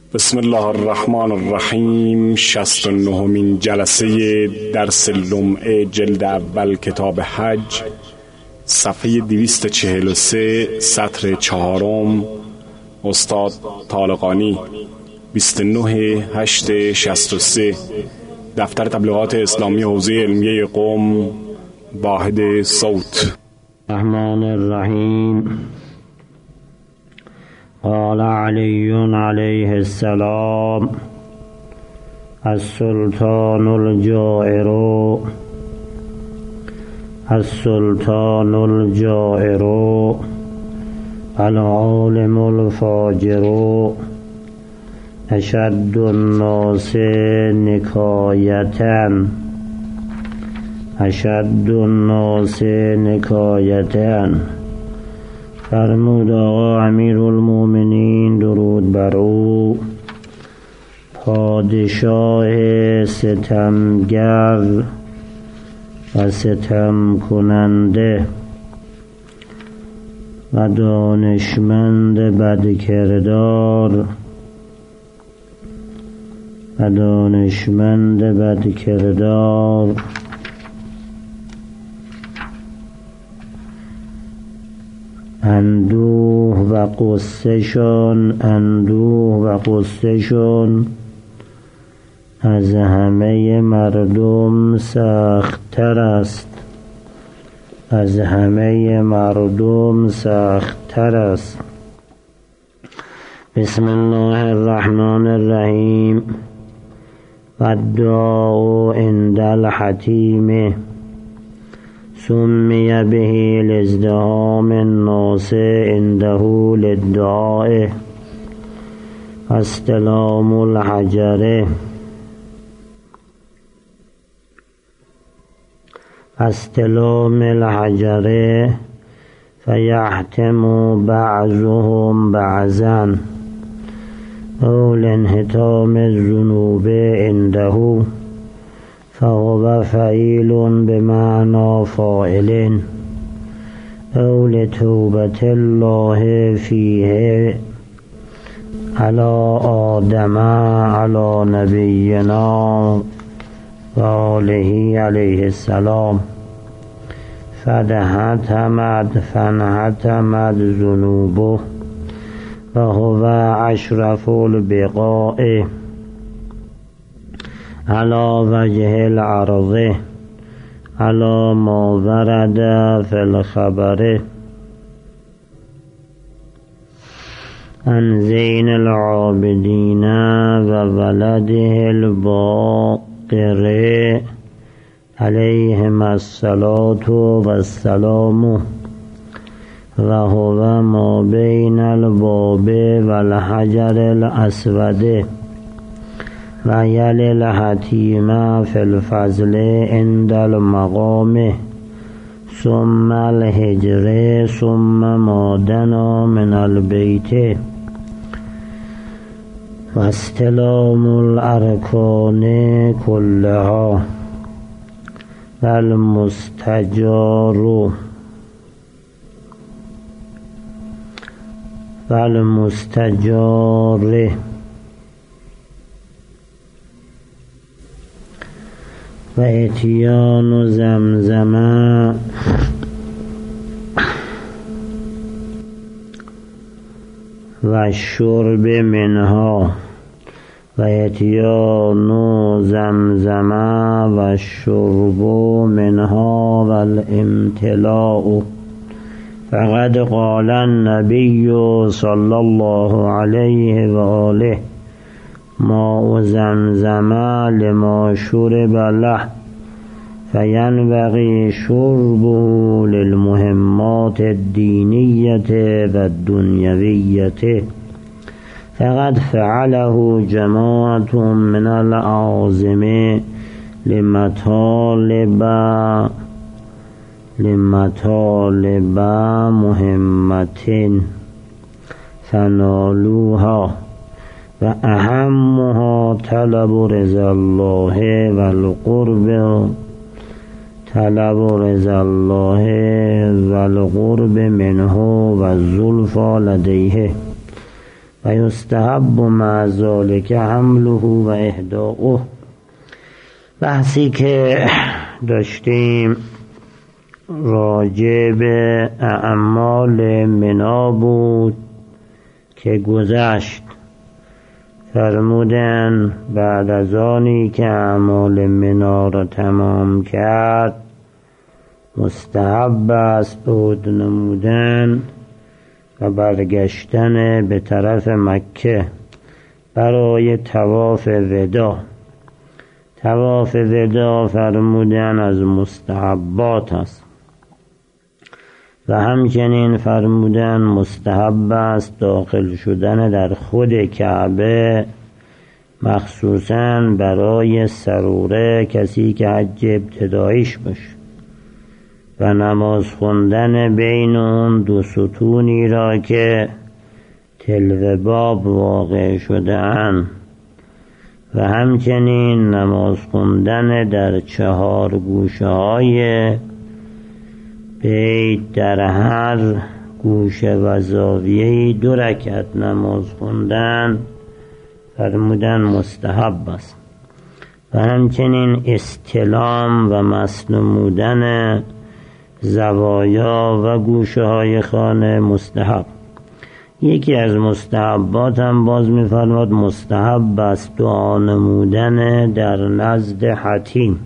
بسم الله الرحمن الرحیم. 69مین جلسه درس لمعه جلد اول کتاب حج، صفحه 243 سطر 4، استاد طالقانی، 29/8/63، دفتر تبلیغات اسلامی حوزه علمیه قم، واحد صوت. الرحمن الرحیم. قال علی علیه السلام: السلطان الجائر السلطان الجائر العالم الفاجر اشد الناس نکایةً اشد الناس نکایةً. فرمود آقا امیرالمومنین درود بر او، پادشاه ستمگر و ستم کننده و دانشمند بدکردار اندوه و قصه‌شان از همه مردم سخت‌تر است. بسم الله الرحمن الرحیم. و الدعاء عند الحتیم سمی به لازدحام الناس عنده للدعاء. استلام الحجر فیحتم بعضهم بعضا او لانحطام الذنوب عنده فهو فعیل بمعنى فاعل او لتوبة الله فیه علی آدم علی نبینا و آله علیه السلام فانحتمت ذنوبه و هو اشرف البقاء علی وجه الارض علی ما ورد فی الخبر عن زین العابدین و ولده الباقر علیهم الصلاة والسلام و هو ما بین الباب و الحجر الاسود و یل الحتیم فی الفضل عند المقام ثم الحجر ثم ما دنا من البیت و استلام الارکان کلها و المستجار و اتیان زمزم و شرب منها و اتیان زمزم و شرب منها و الامتلاء. فقد قال النبی صلی الله علیه و آله: ماء زمزم لما شرب له فینبغی شربه للمهمات الدینیة و الدنیویة. فقد فعله جماعة من الأعاظم لمطالب مهمة فنالوها و اهمها طلب رضا الله والقرب منه و الزلفى لدیه. و یستحب مع ذلک حمله و اهداؤه. بحثی که داشتیم راجع به اعمال منا بود که گذشت. فرمودن بعد از آنی که اعمال منا را تمام کرد مستحب است عود نمودن و برگشتن به طرف مکه برای طواف وداع. طواف وداع فرمودن از مستحبات است و همچنین فرمودن مستحب است داخل شدن در خود کعبه، مخصوصاً برای سروره، کسی که حج ابتداییش باشه، و نماز خوندن بین اون دو ستونی را که تلو باب واقع شده اند و همچنین نماز خوندن در 4 گوشه های بیت، در هر گوشه و زاویه‌ای 2 رکعت نماز خوندن فرمودن مستحب است و همچنین استلام و مس نمودن زوایا و گوشه های خانه مستحب. یکی از مستحبات هم باز می‌فرماد مستحب است دعا نمودن در نزد حتیم.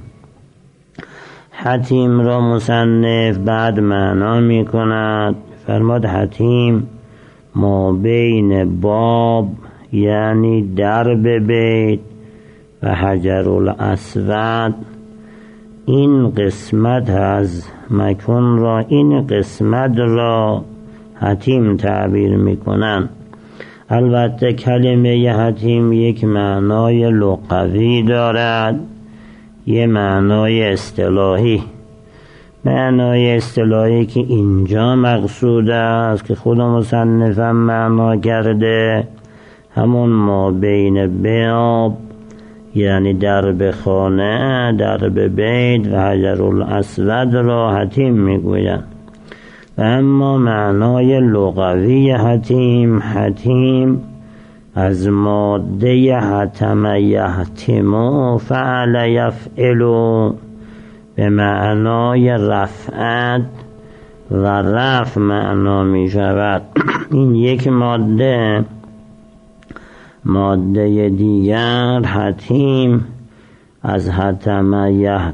حتیم را مصنف بعد معنا می کند. فرماد حتیم ما بین باب یعنی درب بیت و حجر الاسود، این قسمت از مکان را، این قسمت را حتیم تعبیر می کنند. البته کلمه حتیم یک معنای لغوی دارد، یه معنای اصطلاحی. معنای اصطلاحی که اینجا مقصود است که خود مصنف هم معنا کرده، همون ما بین بیاب یعنی درب خانه، درب بیت و حجر الاسود را حتیم میگویند. و اما معنای لغوی حتیم، حتیم از ماده حتم یحتم فعل یفعل به معنای رفعت و رفع معنا می شود. این یک ماده. ماده دیگر حتیم از حتم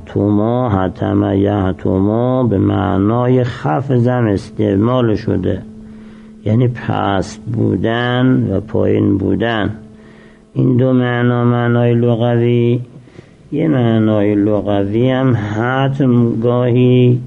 یحتم به معنای خفضم استعمال شده، یعنی پست بودن و پایین بودن. این 2 معنا معنای لغوی. یه معنای لغوی هم حتم گاهی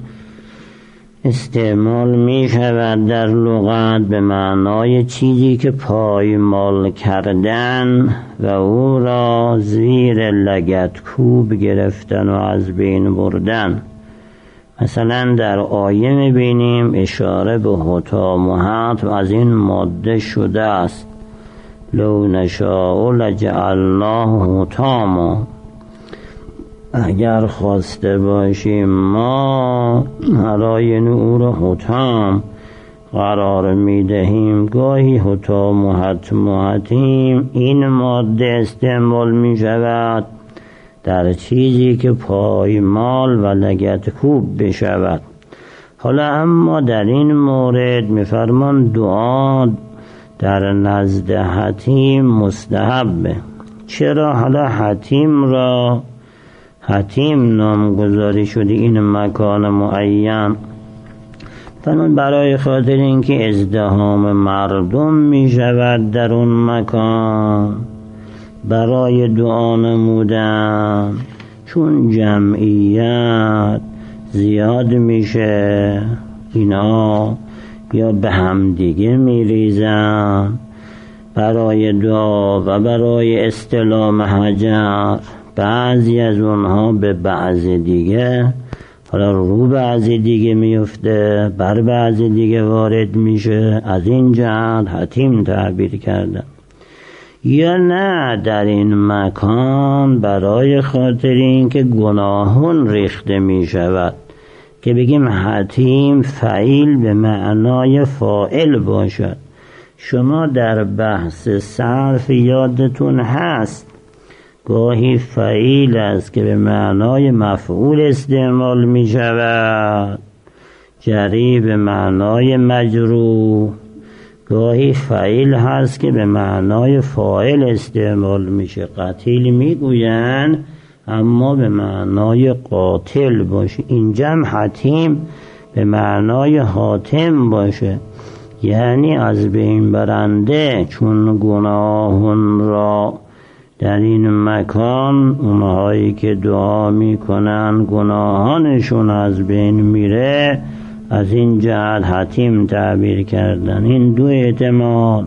استعمال می شود در لغت به معنای چیزی که پایمال کردن و او را زیر لگد کوب گرفتن و از بین بردن. مثلا در آیه می بینیم اشاره به حطام و حتم از این ماده شده است. لو نشاء لجعلناه حطاما، اگر خواسته باشیم ما برای او را حطام قرار می دهیم. گاهی حطام و حتم و حتیم این ماده استعمال می شود در چیزی که پایمال و لگد کوب بشود. حالا اما در این مورد می فرمان دعا در نزد حتیم مستحبه. چرا حالا حتیم را حتیم نامگذاری شده این مکان معین؟ فرمود برای خاطر اینکه ازدحام مردم می شود در اون مکان برای دعا نمودن، چون جمعیت زیاد میشه اینا یا به هم دیگه می ریزن برای دعا و برای استلام حجر. بعضی از اونها به بعضی دیگه، حالا رو بعضی دیگه میفته، بر بعضی دیگه وارد میشه. از این جهت حتیم تعبیر کردن. یا نه در این مکان برای خاطر این که گناهون ریخته میشود که بگیم حتیم فعیل به معنای فاعل باشد. شما در بحث صرف یادتون هست گاهی فعیل است که به معنای مفعول استعمال می شود، جری به معنای مجرور، گاهی فعیل هست که به معنای فاعل استعمال میشه. قتیل میگوین اما به معنای قاتل باشه. اینجا هم حتیم به معنای حاتم باشه، یعنی از بین برنده، چون گناهون را در این مکان اونهایی که دعا میکنن گناهانشون از بین میره، از این جهت حتیم تعبیر کردن. این دو احتمال.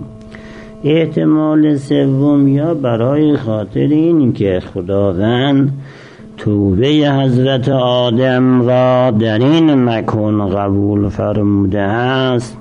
احتمال سوم یا برای خاطر این که خداوند توبه حضرت آدم را در این مکان قبول فرموده است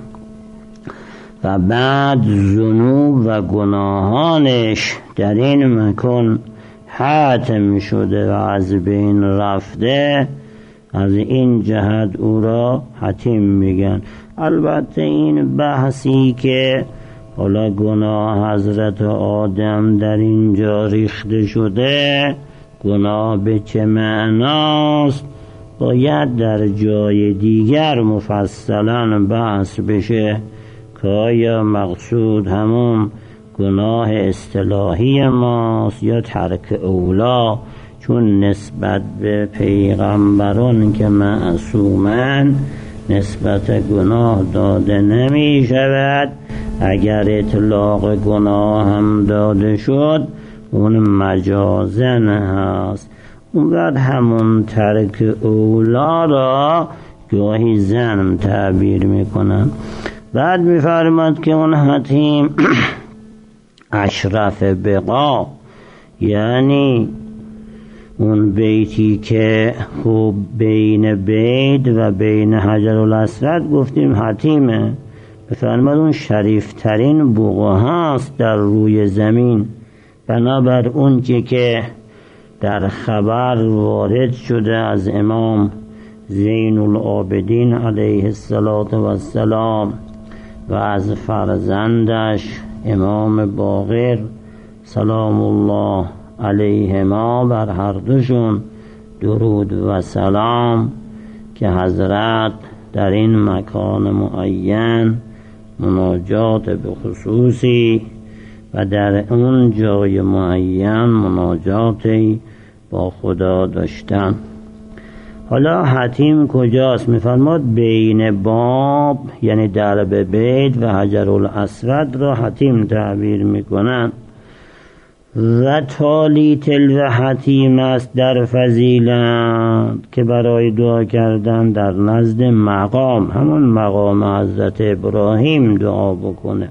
و بعد ذنوب و گناهانش در این مکان حاتم شده و از بین رفته، از این جهت او را حتیم میگن. البته این بحثی که حالا گناه حضرت آدم در اینجا ریخته شده، گناه به چه معناست، باید در جای دیگر مفصلا بحث بشه که آیا مقصود همون گناه اصطلاحی ماست یا ترک اولا، چون نسبت به پیغمبران که معصومن نسبت گناه داده نمی شود. اگر اطلاق گناه هم داده شد اون مجازن هست. اون بعد همون ترک اولا را گاهی زن تعبیر میکنن. بعد میفرماد که اون حتیم اشرف بقا، یعنی اون بیتی که خوب بین بیت و بین حجر الاسود گفتیم حتیمه، بفرماد اون شریفترین بقعه هست در روی زمین. بنابر اون که در خبر وارد شده از امام زین العابدین علیه السلام و از فرزندش امام باقر سلام الله علیهما بر هر دوشون درود و سلام، که حضرت در این مکان معین مناجات به خصوصی و در اون جای معین مناجاتی با خدا داشتن. حالا حتیم کجاست؟ میفرماد بین باب، یعنی درب بیت و حجر الاسود را حتیم تعبیر میکنن. و تالی تلو حتیم است در فضیلت، که برای دعا کردن در نزد مقام، همون مقام حضرت ابراهیم دعا بکنه.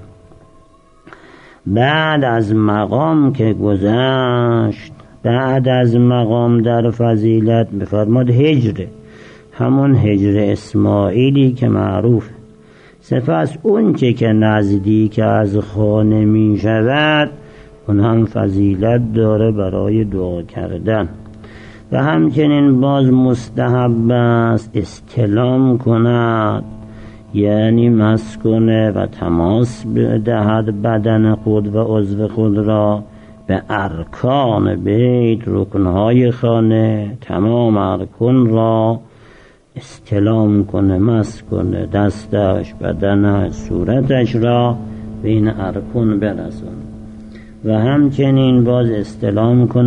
بعد از مقام که گذشت، بعد از مقام در فضیلت بفرماد هجره، همون هجر اسماعیلی که معروف. سپس اون که نزدیک از خانه می شود اون هم فضیلت داره برای دعا کردن. و همچنین باز مستحب است استلام کند، یعنی مس کنه و تماس بدهد بدن خود و عضو خود را به ارکان بیت، رکنهای خانه، تمام ارکان را استلام کنه، مس کنه، دستش، بدنش، صورتش را به این ارکان برسونه. و همچنین باز استلام کنه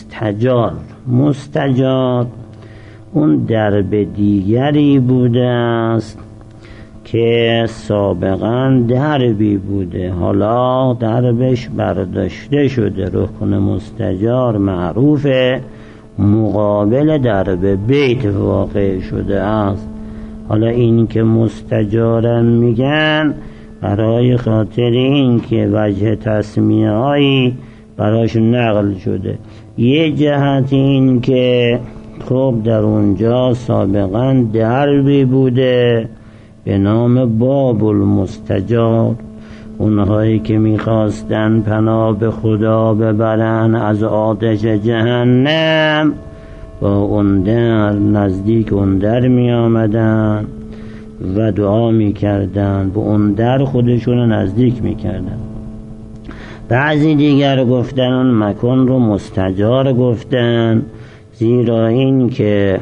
مستجار اون درب دیگری بوده است که سابقا دربی بوده، حالا دربش برداشته شده. رکن مستجار معروفه، مقابل درب بیت واقع شده است. حالا این که مستجارم میگن برای خاطر این که وجه تسمیه هایی براش نقل شده. یه جهت این که خب در اونجا سابقا دربی بوده به نام باب المستجار، اونهایی که میخواستن پناه به خدا ببرن از آتش جهنم با اون در نزدیک اون در می آمدن و دعا میکردن، به اون در خودشون رو نزدیک میکردن. بعضی دیگر گفتن اون مکان رو مستجار گفتن، زیرا این که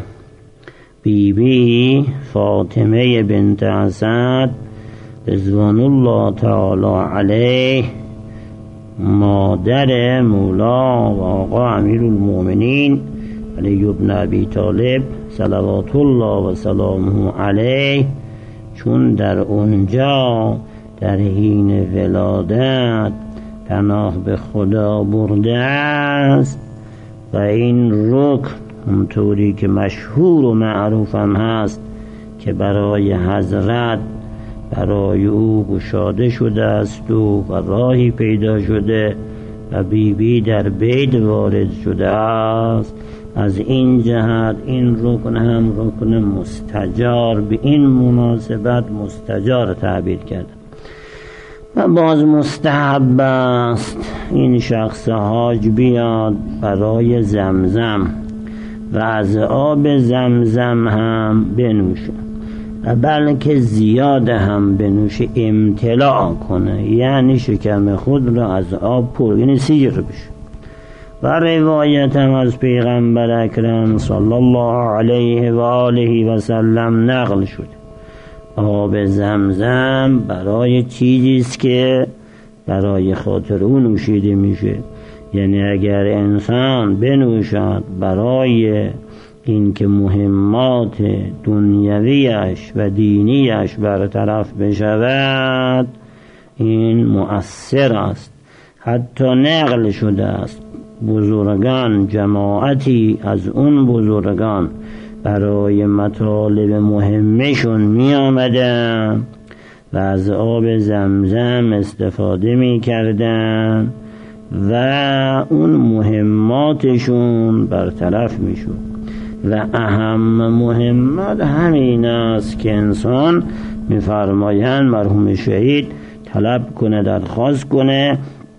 بیبی فاطمه بنت اسد رضوان الله تعالی علیه، مادر مولا و آقا امیرالمؤمنین علی بن ابی طالب صلوات الله و سلامه علیه، چون در اونجا در حین ولادت پناه به خدا برده است و این رکن همطوری که مشهور و معروف هم هست که برای حضرت برای او گشاده شده است و راهی پیدا شده و بیبی در بیت وارد شده است، از این جهت این رکن هم رکن مستجار به این مناسبت مستجار تعبیر کرده. و باز مستحب است این شخص حاج بیاد برای زمزم و از آب زمزم هم بنوشه و بلکه زیاد هم بنوشه، امتلاع کنه، یعنی شکم خود را از آب پر، یعنی سیر بشه. و روایت هم از پیغمبر اکرم صلی الله علیه و آله و سلم نقل شده آب زمزم برای چیزیست که برای خاطر او نوشیده میشه، یعنی اگر انسان بنوشد برای این که مهمات دنیویش و دینیش برطرف بشود، این مؤثر است. حتی نقل شده است بزرگان، جماعتی از اون بزرگان برای مطالب مهمشون می آمدن و از آب زمزم استفاده می کردن و اون مهماتشون برطرف می شد. و اهم مهمات همین است که انسان می فرمایند مرحوم شهید طلب کنه، درخواست کنه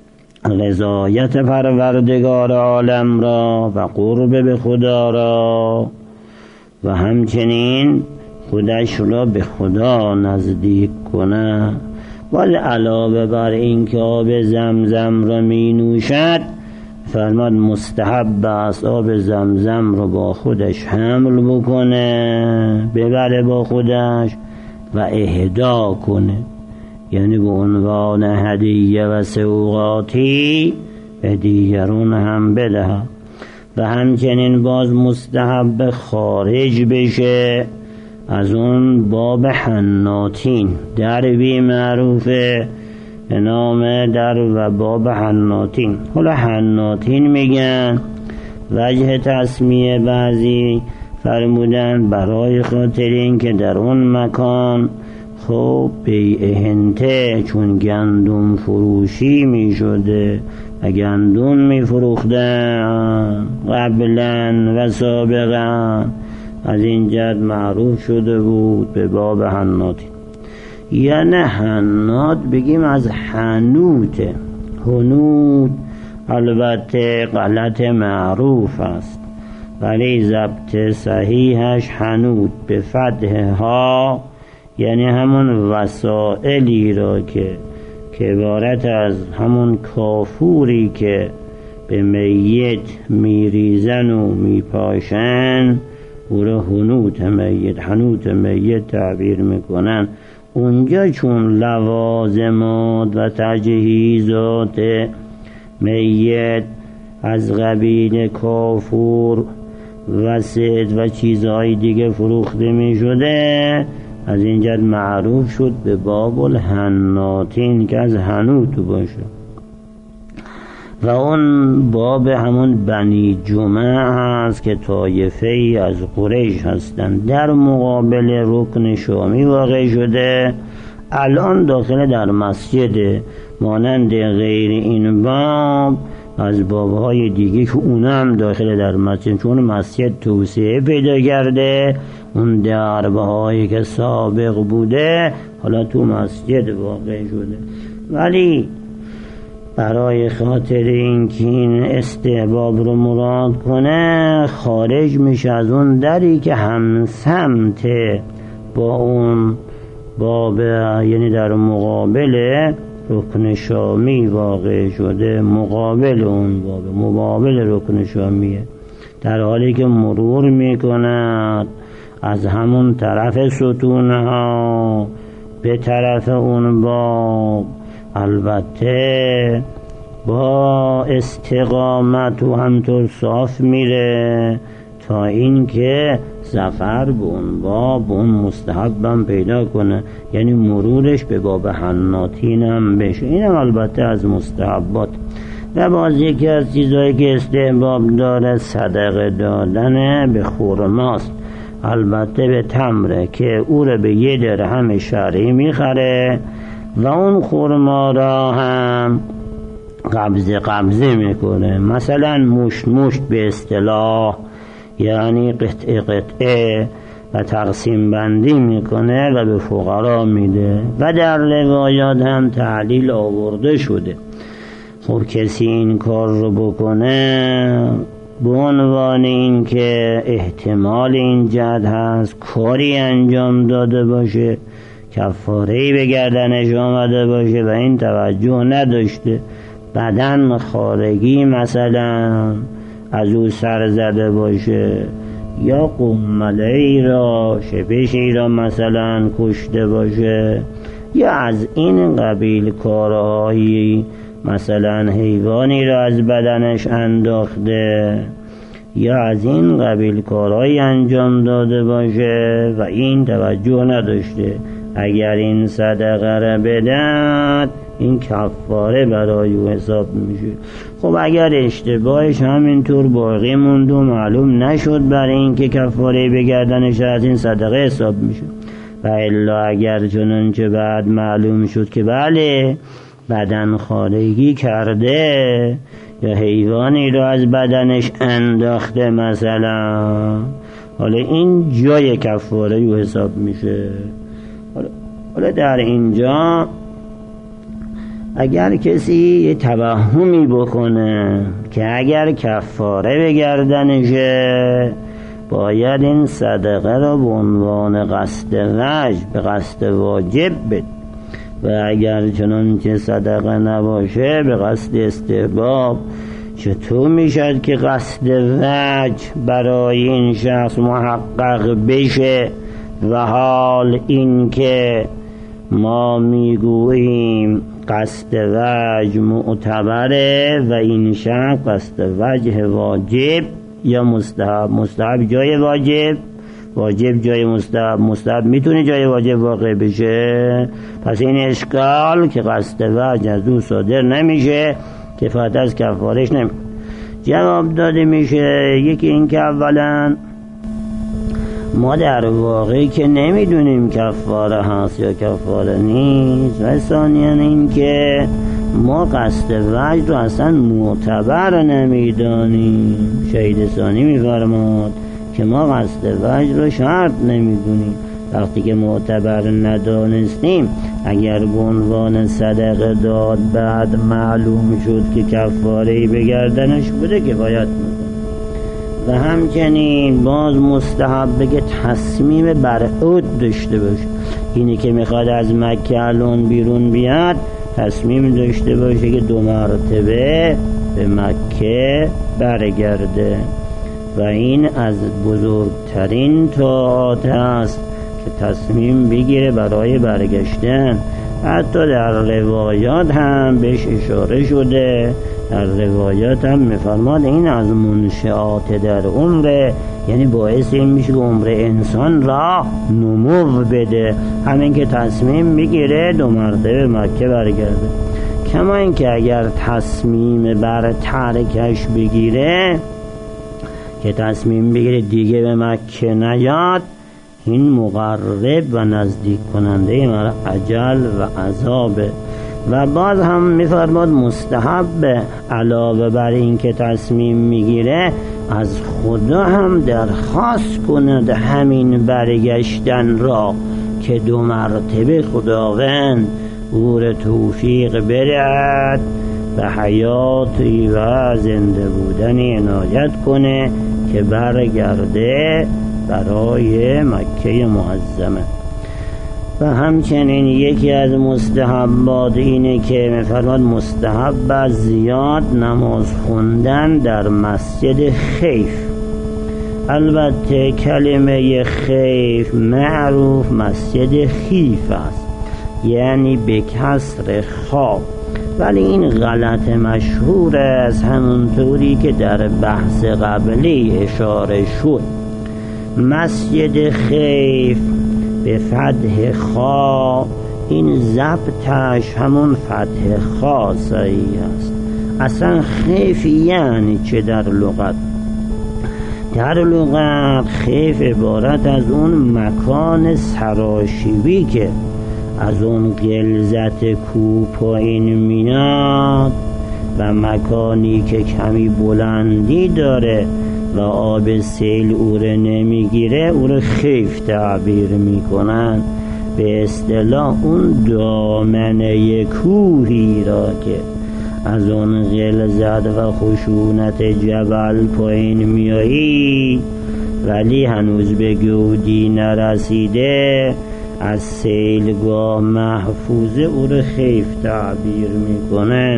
رضایت پروردگار عالم را و قرب به خدا را و همچنین خودش را به خدا نزدیک کنه. ولی علاوه بر این که آب زمزم را می نوشد، فرماد مستحب است آب زمزم را با خودش حمل بکنه، ببره با خودش و اهدا کنه، یعنی به عنوان هدیه و سوغاتی به دیگرون هم بده. و همچنین باز مستحب خارج بشه از اون باب حناطین، دربی معروفه به نام در و باب حناطین. حالا حناطین میگن وجه تسمیه بعضی فرمودن برای خاطر این که در اون مکان خب بیع هنته، چون گندم فروشی می شده و گندم می فروختن قبلا و سابقا، از این جد معروف شده بود به باب حناطین. یعنی حناط بگیم از حنوته، حنوت البته غلط معروف است ولی ضبط صحیحش حنوت به فتح ها، یعنی همون وسائلی را که عبارت از همون کافوری که به میت میریزن و میپاشن او را حنوت میت تعبیر میکنن. اونجا چون لوازمات و تجهیزات میت از قبیل کافور و سد و چیزهای دیگه فروخته می شده، از اینجا معروف شد به باب الحناطین که از حنوت باشه. و اون باب همون بنی جمعه هست که طایفه ای از قریش هستند، در مقابل رکن شامی واقع شده. الان داخل در مسجد، مانند غیر این باب از بابهای دیگه که اونم داخل در مسجد، چون مسجد توسعه پیدا کرده، اون دربهایی که سابق بوده حالا تو مسجد واقع شده. ولی برای خاطر اینکه این استحباب رو مراد کنه، خارج میشه از اون دری که هم سمت با اون باب یعنی در مقابل رکن شامی واقع شده، مقابل اون باب، مقابل رکن شامیه، در حالی که مرور میکند از همون طرف ستونها به طرف اون باب، البته با استقامت و همطور صاف میره تا این که ظفر به اون باب اون مستحبم پیدا کنه، یعنی مرورش به باب حناطین هم بشه. این هم البته از مستحبات. و باز یکی از چیزهایی که استحباب داره صدقه دادن به خرماست، البته به تمره که او رو به 1 درهم شرعی میخره و اون خرما را هم قبضه میکنه، مثلا مشت به اصطلاح، یعنی قطعه و تقسیم بندی میکنه و به فقرا میده. و در روایات هم تعلیل آورده شده. خب کسی این کار رو بکنه به عنوان این که احتمال این جهت هست کاری انجام داده باشه، کفاره‌ای به گردنش آمده باشه و این توجه نداشته، بدن خارگی مثلا از او سر زده باشه، یا قمله‌ای را شپشی را مثلا کشته باشه، یا از این قبیل کارهایی مثلا حیوانی را از بدنش انداخته، یا از این قبیل کارهایی انجام داده باشه و این توجه نداشته، اگر این صدقه را بدهد این کفاره برای او حساب میشه. خب اگر اشتباهش همینطور باقی موند و معلوم نشد برای این که کفاره به گردنش از این صدقه حساب میشه، و الا اگر چنانچه بعد معلوم شد که بله بدن خارگی کرده یا حیوانی رو از بدنش انداخته مثلا، حالا این جای کفاره او حساب میشه. حالا در اینجا اگر کسی یه توهمی بکنه که اگر کفاره به گردنشه باید این صدقه را به عنوان قصد وجب به قصد واجب بده، و اگر چنانچه صدقه نباشه به قصد استحباب، چطور میشد که قصد وجب برای این شخص محقق بشه و حال این که ما میگوییم قصد وجه معتبره و این شخص قصد وجه واجب یا مستحب جای واجب جای مستحب میتونه جای واجب واقع بشه. پس این اشکال که قصد وجه از او صادر نمیشه، کفایت از کفارش نمیشه. جواب داده میشه یکی این که اولا ما در واقعی که نمیدونیم کفاره هست یا کفاره نیست، و ثانیاً این که ما قصد وجه رو اصلا معتبر نمیدانیم. شهید ثانی میفرماد که ما قصد وجه رو شرط نمیدونیم. وقتی که معتبر ندانستیم اگر به عنوان صدقه داد بعد معلوم شد که کفاره‌ای به گردنش بوده کفایت میکنه. و همچنین باز مستحبه که تصمیم برعود داشته باشه، اینی که میخواد از مکه الان بیرون بیاد تصمیم داشته باشه که 2 مرتبه به مکه برگرده، و این از بزرگترین طاعات است که تصمیم بگیره برای برگشتن. حتی در روایات هم بهش اشاره شده، در روایات هم میفرماد این از منشعات در عمره، یعنی باعث این میشه که عمر انسان را نمو بده، همین که تصمیم میگیره 2 مرتبه مکه برگرده. کما این که اگر تصمیم بر ترکش بگیره که تصمیم بگیره دیگه به مکه نیاد، این مقرب و نزدیک کننده مرا اجل و عذابه. و باز هم میفرماد مستحب علاوه بر این که تصمیم میگیره از خدا هم درخواست کند همین برگشتن را که 2 مرتبه خداوند او را توفیق بدهد و حیاتی و زنده بودنی عنایت کنه که برگرده برای مکه معظمه. و همچنین یکی از مستحبات اینه که می‌فرماد مستحب است زیاد نماز خوندن در مسجد خیف. البته کلمه خیف معروف مسجد خیف است، یعنی به کسر خا، ولی این غلط مشهور است همونطوری که در بحث قبلی اشاره شد. مسجد خیف به فتح خا، این ضبطش همون فتح خا صحیح است. اصلا خیف یعنی چه در لغت؟ در لغت خیف عبارت از اون مکان سراشیبی که از اون غلظت کوه پایین میاد و مکانی که کمی بلندی داره و آب سیل او رو نمیگیره او رو خیف تعبیر میکنن. به اصطلاح اون دامنه کوهی را که از اون غلظت و خشونت جبل پایین میایی ولی هنوز به گودی نرسیده، از سیلگاه محفوظه او رو خیف تعبیر میکنن.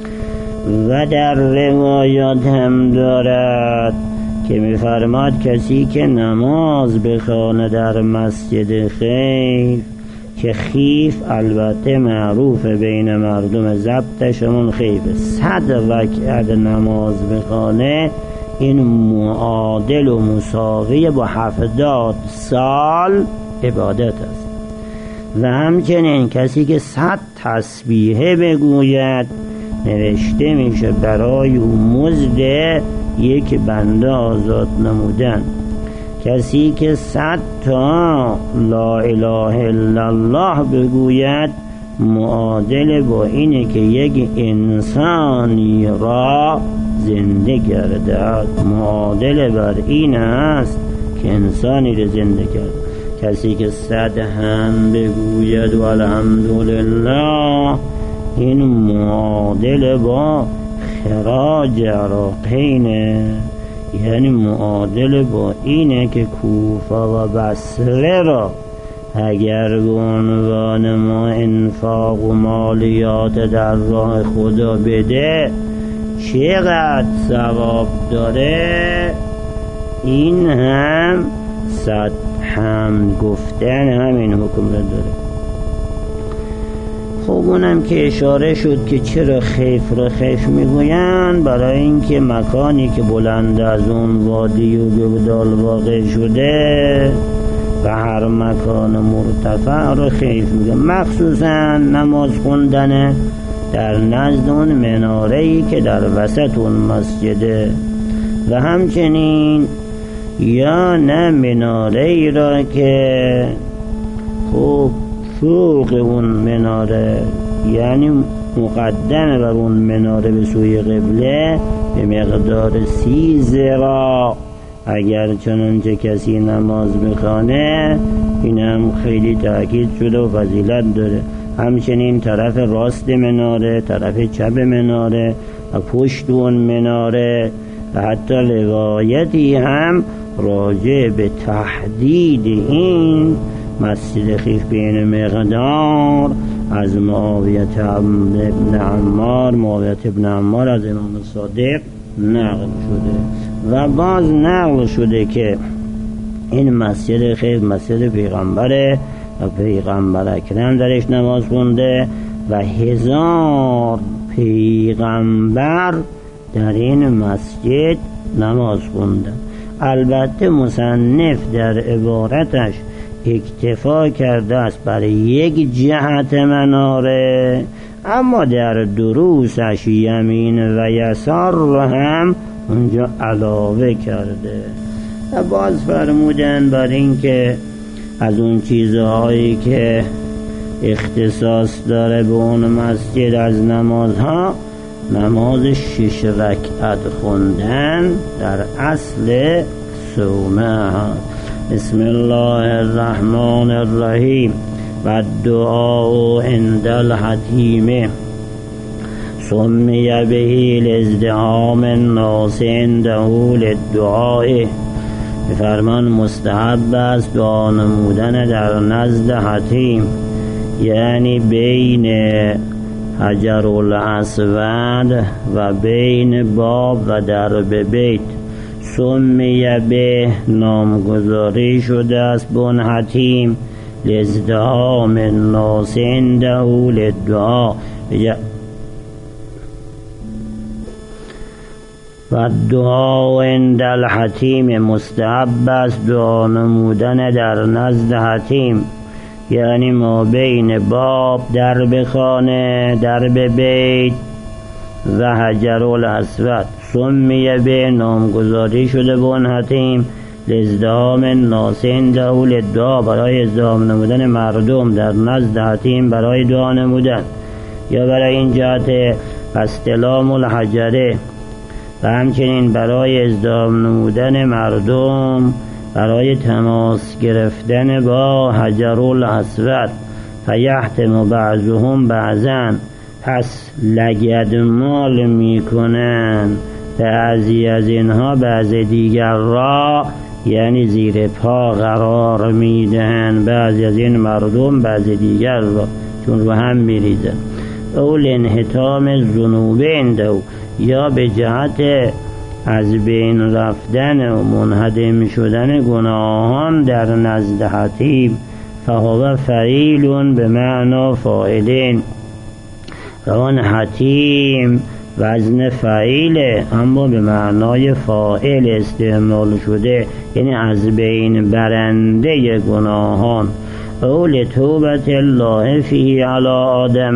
و در روایات هم دارد که میفرماد کسی که نماز بخوانه در مسجد خیف، که خیف البته معروف بین مردم ضبطشمون خیفه، 100 رکعت نماز بخوانه، این معادل و مساوی با 70 سال عبادت است. و همچنین کسی که 100 تسبیحه بگوید نوشته میشه برای او مزد یک بنده آزاد نمودن. کسی که 100 تا لا اله الا الله بگوید معادل با اینه که یک انسانی را زنده گردد، معادل بر این است که انسانی را زنده کرد. کسی که 100 هم بگوید و الحمدلله، این معادل با خراج عراقینه، یعنی معادل با اینه که کوفه و بصره را اگر به عنوان ما انفاق و مالیات در راه خدا بده چقدر ثواب داره. این هم 100 حمد گفتن همین حکم را داره. خب اونم که اشاره شد که چرا خیف را خیف میگوین، برای اینکه مکانی که بلند از اون وادی و گودال واقع شده و هر مکان مرتفع را خیف میگن، مخصوصا نماز خوندن در نزد اون مناره‌ای که در وسط اون مسجده، و همچنین یا نه مناره‌ای را که خب فوق اون مناره، یعنی مقدم بر اون مناره به سوی قبله به مقدار 30 ذراع، اگر چنانچه کسی نماز بخوانه این هم خیلی تأکید شده و فضیلت داره. همچنین طرف راست مناره، طرف چپ مناره و پشت اون مناره، و حتی روایتی هم راجع به تحدید این مسجد خیف بین مقدار از معاویه ابن عمار از امام صادق نقل شده. و باز نقل شده که این مسجد خیف مسجد پیغمبره و پیغمبر اکرم درش نماز خونده و 1000 پیغمبر در این مسجد نماز خوندن. البته مصنف در عبارتش اکتفا کرده است برای یک جهت مناره، اما در دروسش یمین و یسار را هم اونجا علاوه کرده. و باز فرمودن بر این که از اون چیزهایی که اختصاص داره به اون مسجد از نمازها، نماز 6 رکعت خوندن در اصل صومه. بسم الله الرحمن الرحیم. و دعا عند الحتیم سمی به الازدحام الناس عنده للدعاء فرمان مستحب است دعا نمودن در نزد حتیم، یعنی بین حجر الاسود و بین باب و درب بیت. سمیه به نامگذاری شده است بن حتیم لازدحام الناس عنده للدعا، و دعا عند الحتیم مستحب است دعا نمودن در نزد حتیم، یعنی ما بین باب درب خانه درب بیت و حجر الاسود. سمیه به نامگذاری شده بن حتیم لازدحام الناس عنده للدعا، برای ازدحام نمودن مردم در نزد حتیم برای دعا نمودن، یا برای این جهت استلام الحجره، و همچنین برای ازدحام نمودن مردم برای تماس گرفتن با حجر الاسود. فیحتم بعضهم بعضا، پس لگدمال میکنن بعضی از اینها بعض دیگر را، یعنی زیر پا قرار میدن بعضی از این مردم بعض دیگر را، چون رو هم میریزن. اول انحطام ذنوب عنده، یا به جهت از بین رفتن و منهدم شدن گناهان در نزد حتیم. فهو فعیل به معنی فاعلین، و آن حتیم وزن فعیله اما به معنای فاعل استعمال شده، یعنی از بین برنده گناهان. اول توبت الله فی علی آدم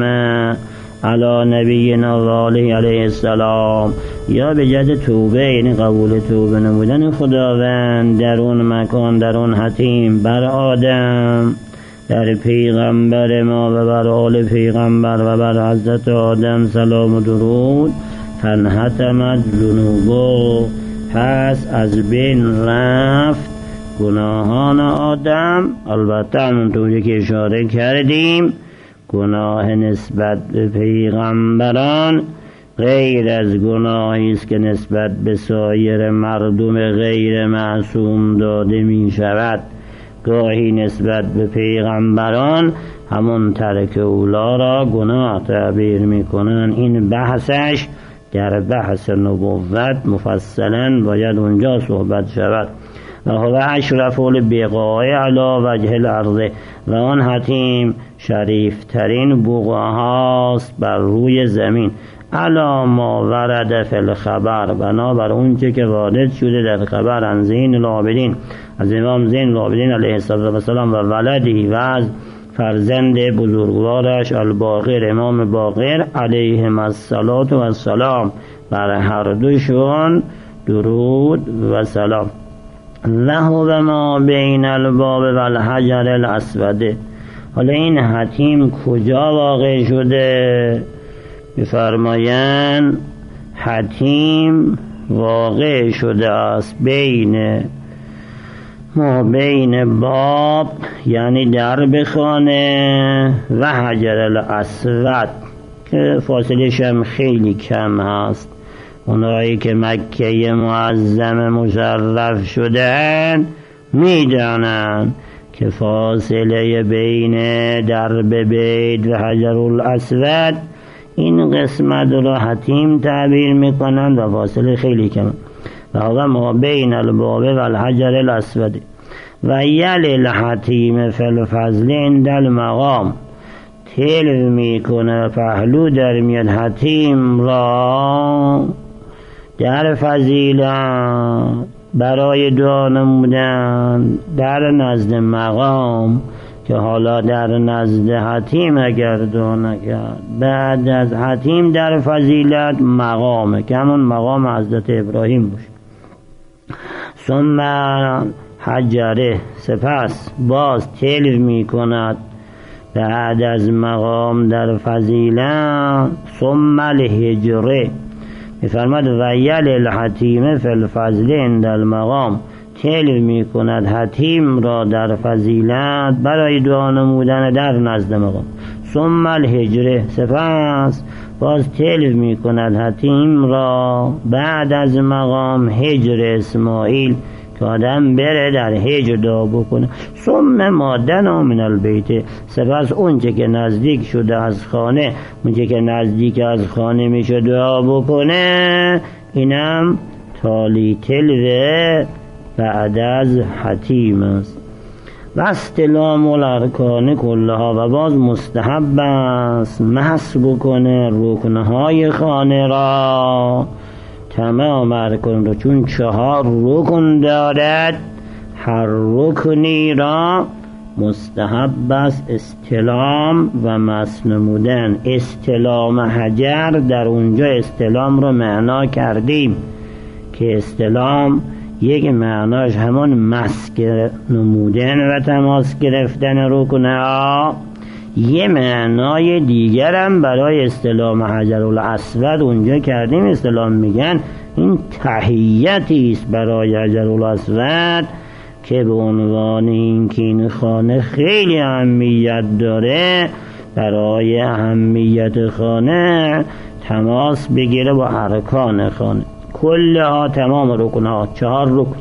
علی نبینا و آله علیه السلام، یا به جد توبه، یعنی قبول توبه نمودن خداوند در اون مکان در اون حتیم بر آدم، در پیغمبر ما و بر آل پیغمبر و بر حضرت آدم سلام و درود. فانحتمت ذنوبه، پس از بین رفت گناهان آدم. البته همونطوری که اشاره کردیم گناه نسبت به پیغمبران غیر از گناهی است که نسبت به سایر مردم غیر معصوم داده می شود. گاهی نسبت به پیغمبران همون ترک اولا را گناه تعبیر می کنن. این بحثش در بحث نبوت مفصلا باید اونجا صحبت شود. و هو اشرف البقاع علی وجه الارض، و آن حتیم شریف ترین بقعه هاست بر روی زمین. علی ما ورد فی الخبر، بنابر اونچه که وارد شده در خبر عن زین العابدین، از امام زین العابدین علیه السلام و ولدی، و از فرزند بزرگوارش الباقر امام باقر علیهم الصلاة و السلام، بر هر دوشون درود و سلام. له ما بین الباب و الحجر الاسود. حالا این حتیم کجا واقع شده؟ بفرمایند حتیم واقع شده است بین ما بین باب، یعنی درب خانه، و حجر الاسود که فاصلش هم خیلی کم هست. اونایی که مکه معظم مشرف شدن میدانن که فاصله بین درب بیت و حجر الاسود این قسمت را حتیم تعبیر میکنند و فاصله خیلی کم. و هو ما بین الباب و الحجر الاسود و یل الحتیم فی الفضل عند المقام. تلو میکنه پهلو در میاد حتیم را در فضیلت برای دعا نمودن در نزد مقام، که حالا در نزد حتیم اگر دعا نکرد بعد از حتیم در فضیلت مقامه که همون مقام حضرت ابراهیم باشه. ثم حجره، سپس باز تلو می کند بعد از مقام در فضیلت. ثم الهجره، می‌فرماد و یل الحتیم فی الفضل عند المقام، تلو می کند حتیم را در فضیلت برای دعا نمودن در نزد مقام. ثم الهجره، سپس باز تلو می کند حتیم را بعد از مقام هجر اسماعیل، که آدم بره در هجر دعا بکنه. ثم ما دنا من البیت، سپس اونچه که نزدیک شده از خانه، اونچه که نزدیک از خانه میشه دعا بکنه، اینم تالی تلوه بعد از حتیم است. و استلام الارکان کلها، و باز مستحب است محض بکنه رکنهای خانه را، تمام ارکان را، چون 4 رکن دارد، هر رکنی را مستحب است استلام و مس نمودن. استلام حجر در اونجا استلام رو معنا کردیم که استلام یک معناش همون مس نمودن و تماس گرفتن رکنه ها، یه معنای دیگرم برای استلام حجر الاسود اونجا کردیم. استلام میگن این تحییتی است برای حجر الاسود که به عنوان این که این خانه خیلی اهمیت داره، برای اهمیت خانه تماس بگیره با ارکان خانه کلها، تمام رکنها، 4 رکن.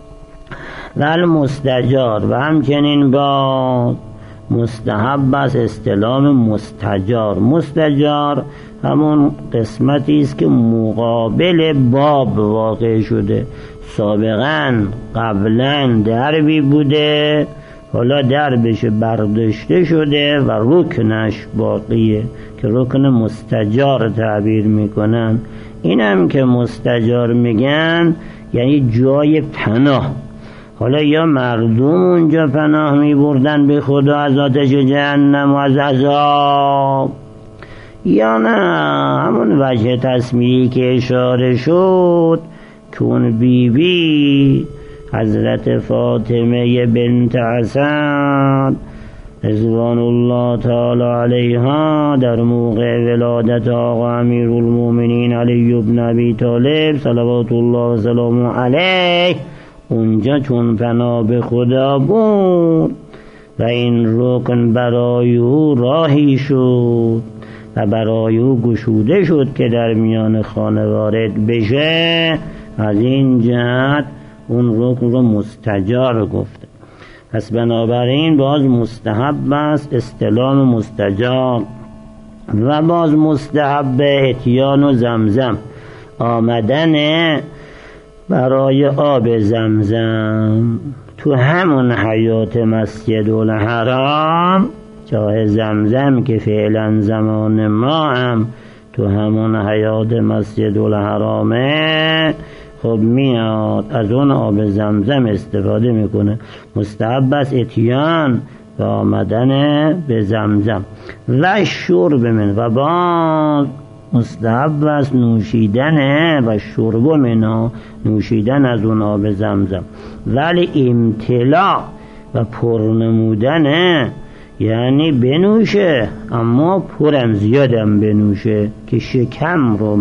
و مستجار، و همچنین با مستحب است استلام مستجار. مستجار همون قسمتی است که مقابل باب واقع شده. سابقا قبلا دربی بوده، حالا دربش برداشته شده و رکنش باقیه که رکن مستجار تعبیر میکنن. اینم که مستجار میگن یعنی جای پناه. حالا یا مردم اونجا پناه میبردن به خدا از آتش جهنم و از عذاب، یا نه همون وجه تسمیه‌ای که اشاره شد که اون بیبی حضرت فاطمه بنت اسد رضوان الله تعالی علیها در موقع ولادت آقا امیرالمومنین علی بن ابی طالب صلوات الله و سلامه علیه، اونجا چون پناه به خدا بود و این رکن برای او راهی شد و برای او گشوده شد که در میان خانه وارد بشه، از این جهت اون رکن رو مستجار گفته. پس بنابراین باز مستحب است استلام مستجار. و باز مستحب اتیان و زمزم، آمدن برای آب زمزم تو همون حیات مسجد الحرام، جای زمزم که فعلا زمان ما هم تو همون حیات مسجد الحرامه، خب میاد از اون آب زمزم استفاده میکنه. مستحب است اتیان و آمدن به زمزم. و شرب من، و باز مستحب است نوشیدن و شرب منها، نوشیدن از اون آب زمزم. ولی امتلاع و پرنمودن، یعنی بنوشه اما پرم زیادم بنوشه که شکم رو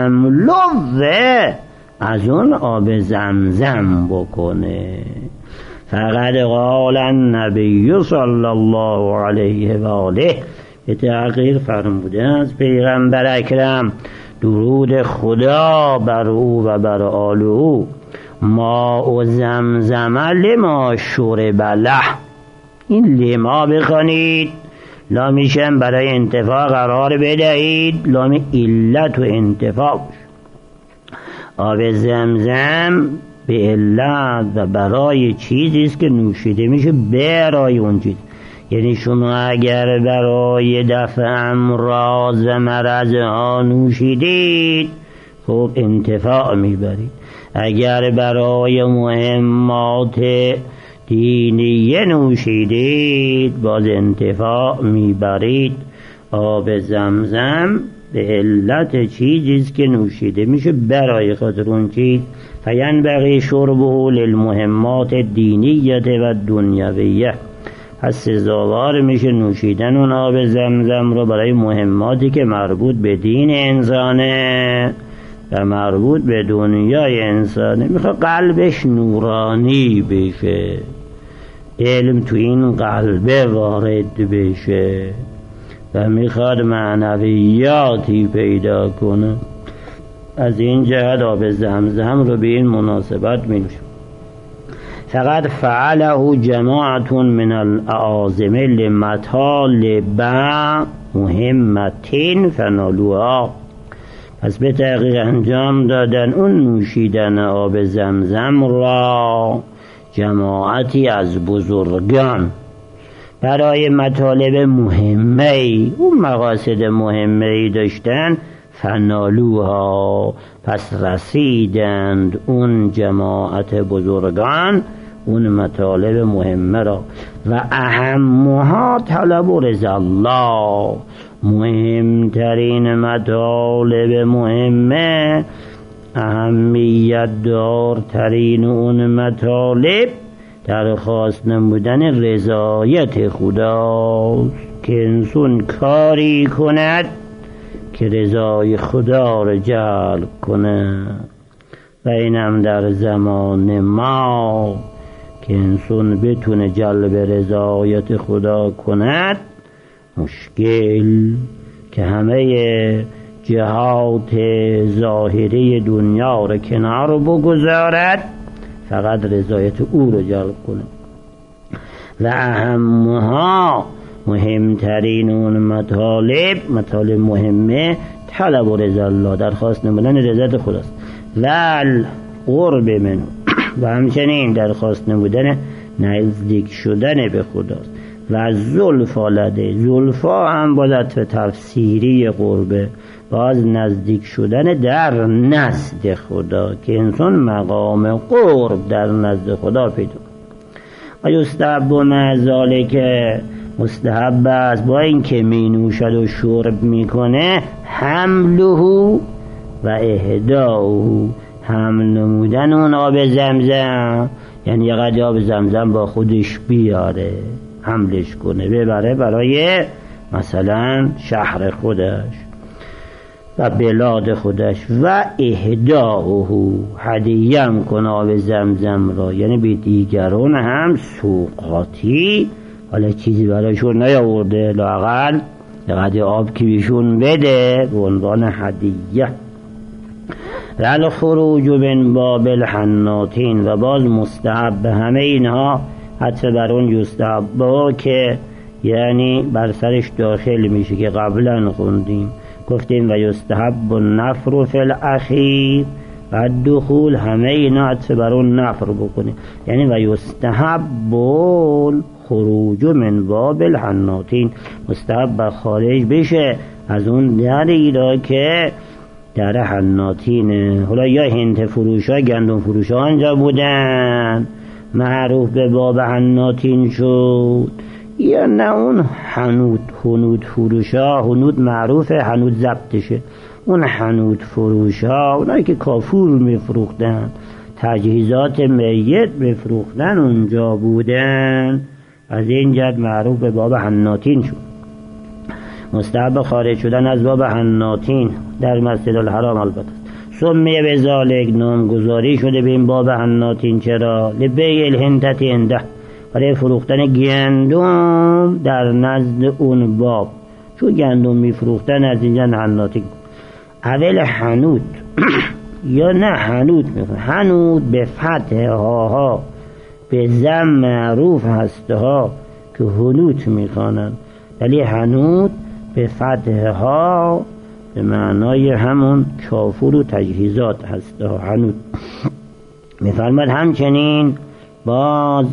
مملوه از اون آب زمزم بکنه. فقط قال النبی صلی الله علیه و آله، به تحقیق فرموده از پیغمبر اکرم درود خدا بر او و بر آل او، ما و زمزم لما شرب له. این لما بخوانید، لامیشم برای انتفاع قرار بدهید، لام علت و انتفاع. آب زمزم به علت و برای چیزی است که نوشیده میشه برای اون چیز. یعنی شما اگر برای دفع امراض و مرض ها نوشیدید، خب انتفاع میبرید. اگر برای مهمات دینیه نوشیدید، باز انتفاع میبرید. آب زمزم به علت چیزیست که نوشیده میشه برای خاطر اون چیز. فینبغی شربه للمهمات دینیت و دنیویه، پس سزاوار میشه نوشیدن اون آب زمزم رو برای مهماتی که مربوط به دین انسانه و مربوط به دنیای انسانه. میخواد قلبش نورانی بشه، علم تو این قلبه وارد بشه و میخواد معنویاتی پیدا کنه. از این جهت آب زمزم رو به این مناسبت می نوشیم. فقط فعله جماعت من الاعاظم لمطالب مهمتین فنالوها. پس به تحقیق انجام دادن اون نوشیدن آب زمزم را جماعتی از بزرگان برای مطالب مهمه، اون مقاصد مهمه داشتن، فنالوها، پس رسیدند اون جماعت بزرگان اون مطالب مهمه را. و اهمها طلب رضا الله، مهمترین مطالب مهمه، اهمیت دارترین اون مطالب درخواست نمودن رضایت خداست که انسان کاری کند که رضای خدا را جلب کنه. و اینم در زمان ما که انسان بتونه جلب رضایت خدا کند مشکل که همه جهات ظاهری دنیا را کنار بگذارد، فقط رضایت او را جلب کنه. و اهمها، مهمترین اون مطالب مهمه، طلب و رضا الله، درخواست نمودن رضایت خداست. و القرب منه، و همچنین درخواست نمودن نزدیک شدن به خداست. و زلفا لده، زلفا هم با لطف تفسیری قربه، باز نزدیک شدن در نزد خدا که انسان مقام قرب در نزد خدا پیدا. و یستحب مع ذالک، مستحب است با این که می نوشد و شرب میکنه، حمله و اهداؤه، حمل نمودن اون آب زمزم، یعنی یه قدر آب زمزم با خودش بیاره، حملش کنه ببره برای مثلا شهر خودش و بلاد خودش. و اهداؤه، هدیه‌ام کنه آب زمزم را، یعنی به دیگران هم سوقاتی، حالا چیزی برایشون نیاورده، لااقل یه آب که بیشون بده به عنوان هدیه. رل خروج من باب الحناطین، و باز مستحب همه اینها حتی بر اون یستحب که یعنی بر سرش داخل میشه که قبلا خوندیم، گفتیم و یستحب النفر فی الاخیر و دخول، همه اینا حتی بر اون نفر بکنیم، یعنی و یستحب خروج من باب الحناطین، مستحب خارج بشه از اون دری را که در حناطینه. حالا یا هنت فروش ها، گندم فروش ها آنجا بودن معروف به باب حناطین شد، یا نه اون هنود فروش ها، هنود معروف، هنود ضبطشه، اون هنود فروش ها اونایی که کافور میفروختن، تجهیزات میت میفروختن اونجا بودن، از این جد معروف به باب حناطین شد. مستحب خارج شدن از باب حناطین در مسجد الحرام البته. سمیه به ذالک، نامگذاری شده به این باب حناطین. چرا؟ لبیع الهنتت عنده، برای فروختن گندم در نزد اون باب، چون گندم میفروختن از اینجا حناطین. اول حنود یا نه حنود میکنن، حنود به فتح ها به زم معروف هسته ها که حنوت میخوانن، ولی حنود به فتح ها به معنای همون کافور و تجهیزات هسته ها، حنود میفرماد. همچنین باز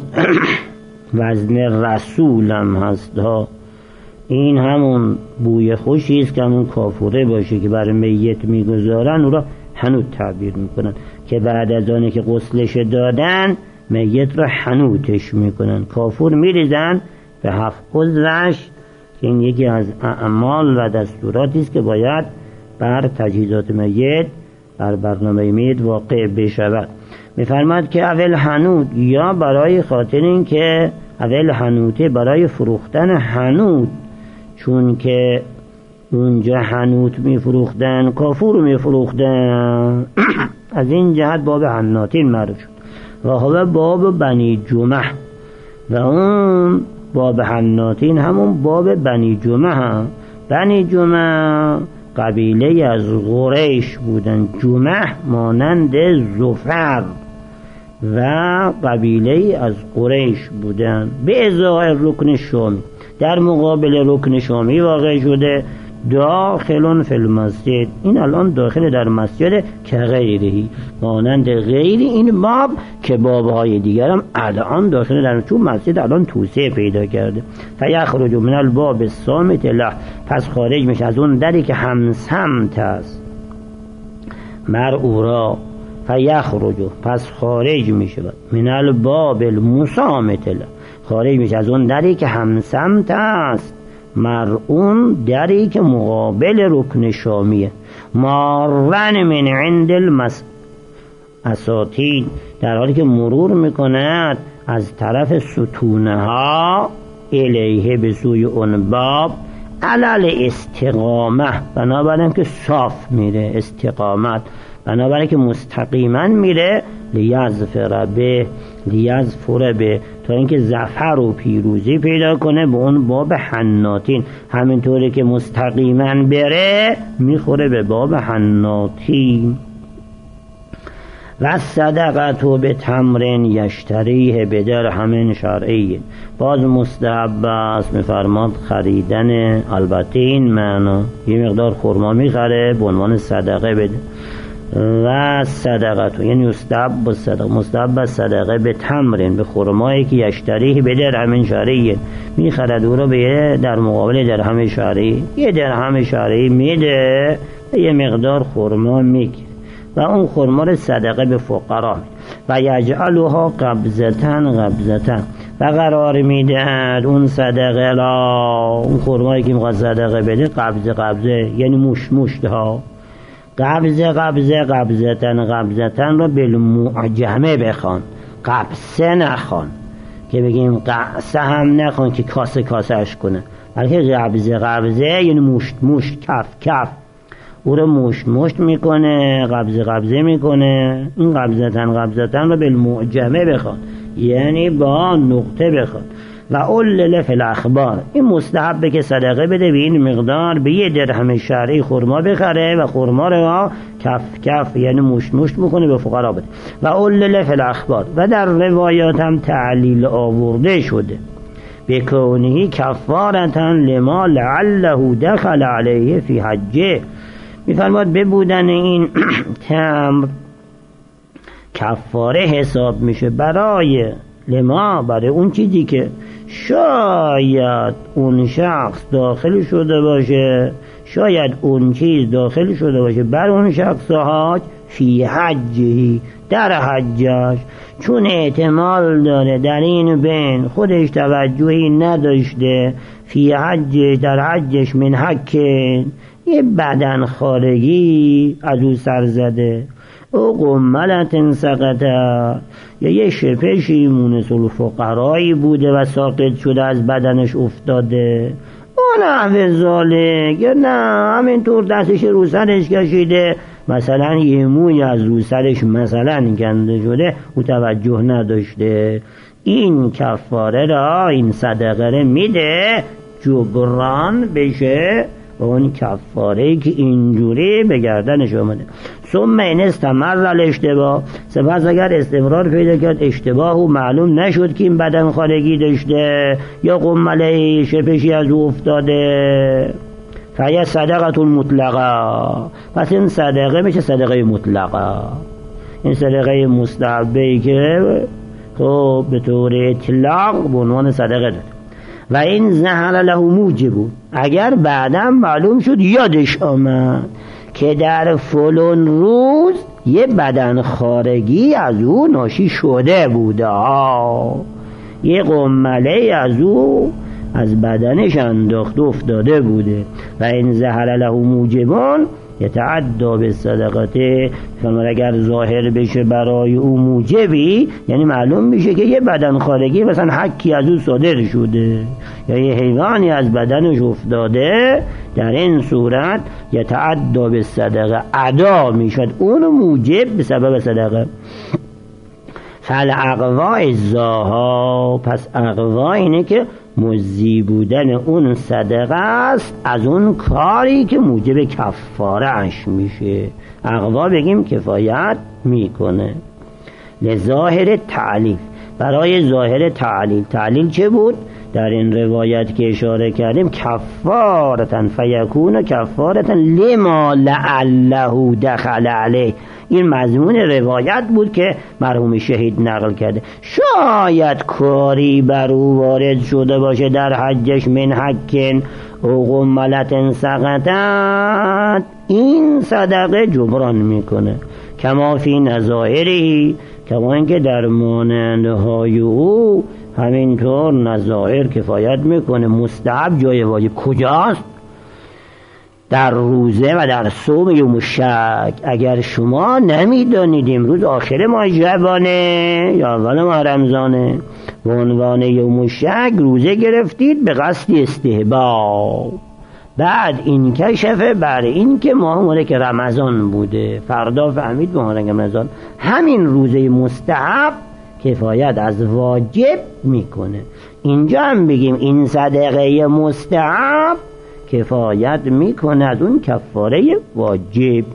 وزن رسولم هسته ها، این همون بوی خوشی است که همون کافوره باشه که برای میت میگذارن، او را حنود تعبیر میکنن، که بعد از آنه که غسلش دادن میت را حنوتش میکنن، کافور میریزن به 7 عضوش، که این یکی از اعمال و دستوراتی است که باید بر تجهیزات میت، بر برنامه میت واقع بشود. میفرماد که اول حنود، یا برای خاطر این که اول حنوته برای فروختن حنود، چون که اونجا حنوت میفروختن، کافور میفروختن از این جهت باب حناطین معروف شد. و هو باب بنی جمح، و اون باب حناطین همون باب بنی جمح هم. بنی جمح قبیله از قریش بودن، جمح مانند زفر و قبیله از قریش بودن به ازای رکن شامی، در مقابل رکن شامی واقع شده. داخلون فی المسجد، این الان داخل در مسجد که غیرهی، مانند غیر این باب که بابهای دیگر هم الان داخل در، چون مسجد الان توسعه پیدا کرده. فیخرج من الباب الصامت له، پس خارج میشه از اون دری که همسمت است مرعورا. فیخرج، پس خارج میشه من الباب المصامت له، خارج میشه از اون دری که همسمت است مرعون، دری که مقابل رکن شامیه. مارن من عند اساتین، در حالی که مرور میکند از طرف ستونه ها الیه، به سوی اون باب. علل استقامه، بنابراین که صاف میره، استقامت بنابراین که مستقیما میره. لیظفر به، تا اینکه ظفر و پیروزی پیدا کنه به اون باب حناتین. همینطوری که مستقیما بره میخوره به باب حناتین. و صدقتو به تمرین یشتریه به درهم شرعی، باز مستحب است میفرماد خریدن، البته این معنا یه مقدار خرما میخره به عنوان صدقه بده. و صدقتو یعنی مستحب صدقه به تمرین، به خرمایی که یشتریه به درهم شرعی، میخرد او رو به در مقابل درهم شرعی، یه درهم شرعی میده یه مقدار خرما میگیره و اون خرما رو صدقه به فقرا و یجعلها قبضتن و قرار میدهد اون صدقه را، اون خرمایی که میخواد صدقه بده قبضه یعنی مشت ها، قبضتن رو بالمعجمه بخوان، قبسه نخوان که بگیم قعسه هم نخوان که کاسهش کنه، بلکه قبضه یعنی مشت کف او رو مشت میکنه، قبضه میکنه. این قبضتن رو بالمعجمه بخوان یعنی با نقطه بخوان. و علل فی الاخبار، این مستحبه که صدقه بده به این مقدار، به یه درهم شرعی خرما بخره و خرما رو کف یعنی مشت میکنه به فقرا بده. و علل فی الاخبار، و در روایات هم تعلیل آورده شده به کونهی کفارتا لما لعله دخل علیه فی حجه، میفرماد ببودن این تمر کفاره حساب میشه برای اون چیزی که شاید اون شخص داخل شده باشه، شاید اون چیز داخل شده باشه بر اون شخص حاج فی حجهی، در حجش، چون احتمال داره در این بین خودش توجهی نداشته، فی حجه در حجش من حکن، یه بدن خارجی از او سر زده، او قملت سقطه، یا یه شپشی مونس الفقرایی بوده و ساقط شده از بدنش افتاده، اون احوزاله یا نه همینطور دستش رو سرش کشیده، مثلا یه موی از رو سرش مثلا کنده شده او توجه نداشته، این کفاره را، این صدقه را میده جبران بشه و اون کفاره که اینجوری به گردنش آمده. ثم این استمر الاشتباه، سپس اگر استمرار پیدا کرد اشتباه و معلوم نشد که این بدن خارگی داشته یا قمله شپشی از او افتاده، فیه صدقه مطلقه، پس این صدقه میشه صدقه مطلقه، این صدقه مستحبه‌ای که خب به طور اطلاق به عنوان صدقه داد. و این ظهر له موجب، اگر بعدم معلوم شد یادش آمد که در فلان روز یه بدن خارگی از او ناشی شده بوده، یه قمله از او از بدنش انداخت افتاده بوده. و این ظهر له موجبان یتعدی به صدقته، فرمان اگر ظاهر بشه برای او موجبی، یعنی معلوم میشه که یه بدن خارگی مثلا حکی از او صادر شده یا یه حیوانی از بدنش افتاده، در این صورت یتعدی به صدقه، ادا میشد اون موجب به سبب صدقه. فالاقوا الزاها، پس اقوا اینه که مجزی بودن اون صدقه است از اون کاری که موجب کفاره اش میشه، اقوا بگیم کفایت میکنه. لظاهر تعلیل، برای ظاهر تعلیل. تعلیل چه بود؟ در این روایت که اشاره کردیم کفارتن فیکون کفارتن لما لعله دخل علیه. این مضمون روایت بود که مرحوم شهید نقل کرده. شاید کاری بر او وارد شده باشه در حجش من حکن او قملت سقطت، این صدقه جبران میکنه. کما فی نظائری، کما اینکه در مانندهای او همینطور نظائر کفایت میکنه. مستحب جای واجب کجاست؟ در روزه و در صوم یوم الشک. اگر شما نمیدانید امروز آخر ماه شعبانه یا اول ماه رمضانه، به عنوان یوم الشک روزه گرفتید به قصد استحباب، بعد این کشفه بر این که ماه مورد که رمضان بوده، فردا فهمید به ماه رمضان، همین روزه مستحب کفایت از واجب میکنه. اینجا هم بگیم این صدقه مستحب کفایت میکنه از اون کفاره واجب.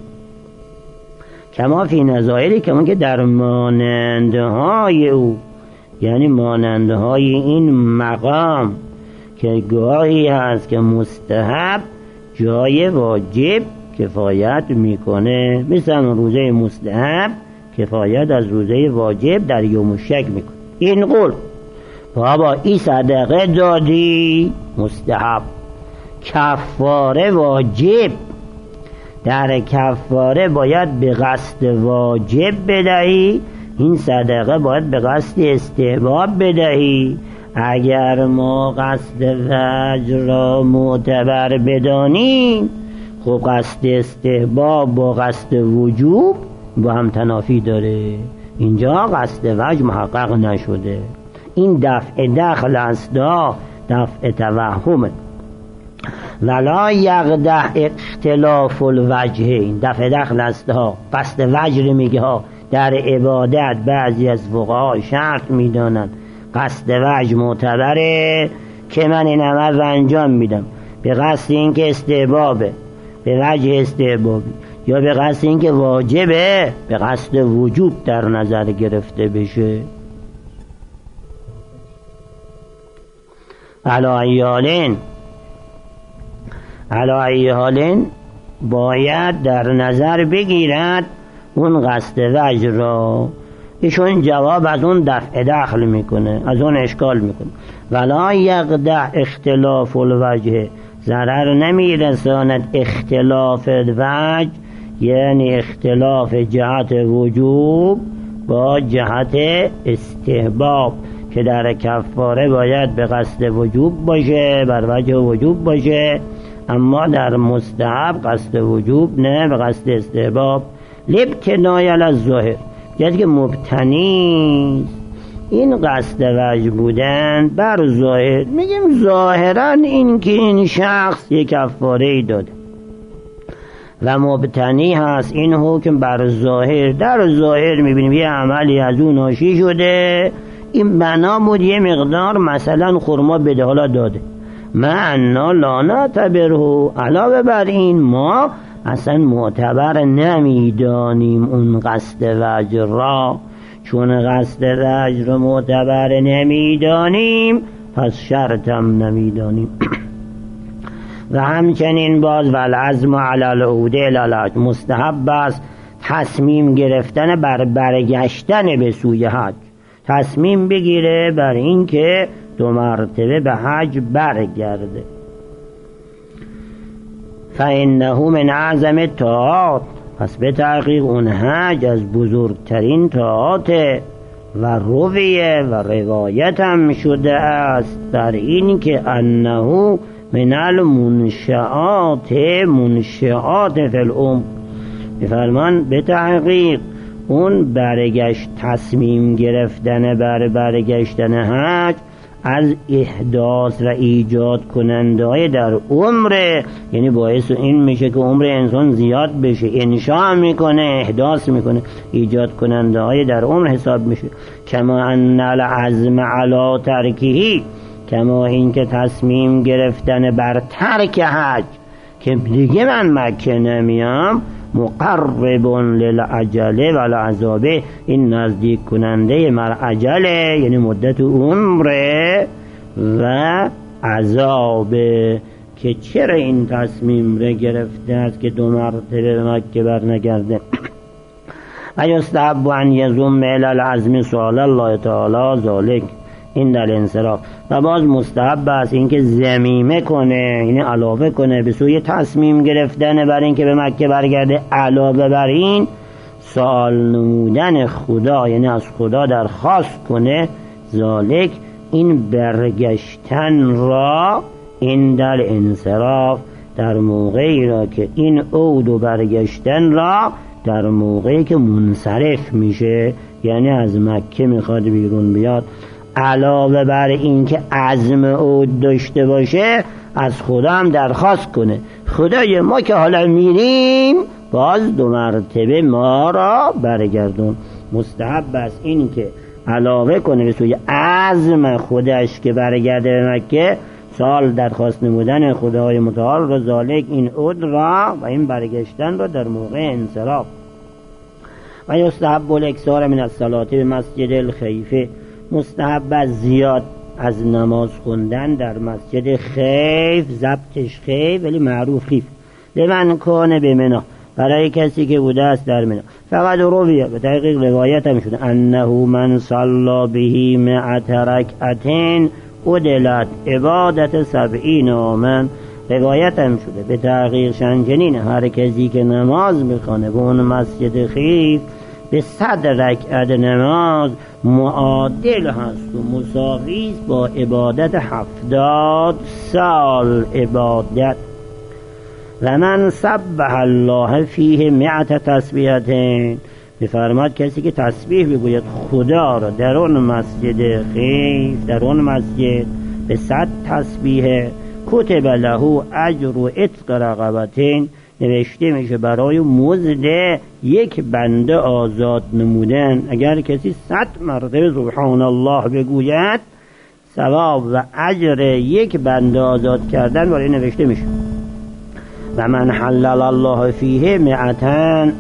کما فی نظائری، کما که در مانندهای او، یعنی مانندهای این مقام که گاهی هست که مستحب جای واجب کفایت میکنه، مثل روزه مستحب کفایت از روزه واجب در یوم الشک میکنه. این قول بابا این صدقه دادی مستحب، کفاره واجب، در کفاره باید به قصد واجب بدهی، این صدقه باید به قصد استحباب بدهی. اگر ما قصد وجر را معتبر بدانیم، خب قصد استحباب با قصد وجوب با هم تنافی داره. اینجا قصد وجر محقق نشده، این دفع دخل است، دفع توهمه. ولا یقدح اختلاف الوجه، این دفع دخل است قصد وجر میگه ها. در عبادت بعضی از فقها شرط میدانند قصد وجه معتبره که من این عمل رو انجام میدم به قصد این که استحبابه، به وجه استحبابی، یا به قصد این که واجبه، به قصد وجوب در نظر گرفته بشه. علی ای حالین باید در نظر بگیرد اون قصد وجه را. ایشون جواب از اون دفع دخل میکنه، از اون اشکال میکنه. ولا یقدح اختلاف الوجه، ضرر نمیرساند اختلاف وجه، یعنی اختلاف جهت وجوب با جهت استحباب، که در کفاره باید به قصد وجوب باشه، بر وجه وجوب باشه، اما در مستحب قصد وجوب نه، به قصد استحباب. لابتنای علی الظاهر، یعنی که مبتنی این قصد وجه بودن بر ظاهر. میگیم ظاهرا این که این شخص یک کفاره داده و مبتنی هست این حکم بر ظاهر. در ظاهر میبینیم یه عملی از اون ناشی شده، این بنا بود یه مقدار مثلا خرما بده، حالا داده، معنا لا نعتبره، علاوه بر این ما اصلا معتبر نمیدانیم اون قصد وجه را. چون قصد وجه را معتبر نمیدانیم پس شرطم نمیدانیم. و همچنین باز والعزم علی العوده الالحج، مستحب است تصمیم گرفتن بر برگشتن به سوی حج، تصمیم بگیره بر این که 2 مرتبه به حج برگرده. فإنه من اعظم الطاعات، پس به تحقیق اون حج از بزرگترین طاعات. و رویه و روایت هم شده است در این که انه من المنشآت فی العمر، بفرمان به تحقیق اون برگشت، تصمیم گرفتن بر برگشتن حج از احداث و ایجاد کننده های در عمر، یعنی باعث این میشه که عمر انسان زیاد بشه، انشاء میکنه، احداث میکنه، ایجاد کننده های در عمر حساب میشه. کما ان العزم علی ترکه، کما این که تصمیم گرفتن بر ترک حج، که دیگه من مکه نمیام، مقرب للعجله و العذابه، این نزدیک کننده مر عجله، یعنی مدت عمره و عذابه. که چرا این تصمیم را گرفته است که 2 مرتبه به مکه برنگرده؟ و یستحب ان یضم الی العزم سؤال الله تعالی ذلک این در انصراف. و باز مستحب است اینکه ضمیمه کنه، یعنی علاوه کنه به سوی تصمیم گرفتن بر این که به مکه برگرده، علاوه بر این سوال نمودن خدا، یعنی از خدا درخواست کنه ذلک این برگشتن را، این در انصراف، در موقعی را که این عود و برگشتن را در موقعی که منصرف میشه، یعنی از مکه میخواد بیرون بیاد، علاوه بر این که عزم عود داشته باشه از خدا هم درخواست کنه خدای ما که حالا میریم باز 2 مرتبه ما را برگردون. مستحب است این که علاوه کنه به سوی عزم خودش که برگرده به مکه، سال درخواست نمودن خدای متعال را ذالک این عود را و این برگشتن را در موقع انصراف. و یستحب الاکثار من الصلاة به مسجد الخیفه، مستحب زیاد از نماز خوندن در مسجد خیف، ضبطش خیف ولی معروف خیف، لمن کان به منی، برای کسی که بوده است در منی. فقط رویه به تحقیق روایت هم شده انه من صلا بهی 100 رکعتین عدلت عبادت 70 عاما. روایت هم شده به تحقیق شنجنین هر کسی که نماز میخونه به اون مسجد خیف به 100 رکعت نماز معادل هست و مساوی است با عبادت 70 سال عبادت. و من سبح الله فیه 100 تسبیحتین، بفرماد کسی که تسبیح بگوید خدا را در اون مسجد خیف، در اون مسجد به 100 تسبیح، کتب له اجر عتق رقبتین، نوشته میشه برای مزد 1 بنده آزاد نمودن. اگر کسی 100 مرتبه سبحان الله بگوید ثواب و اجر 1 بنده آزاد کردن برای نوشته میشه. و من حلل الله فیه 100،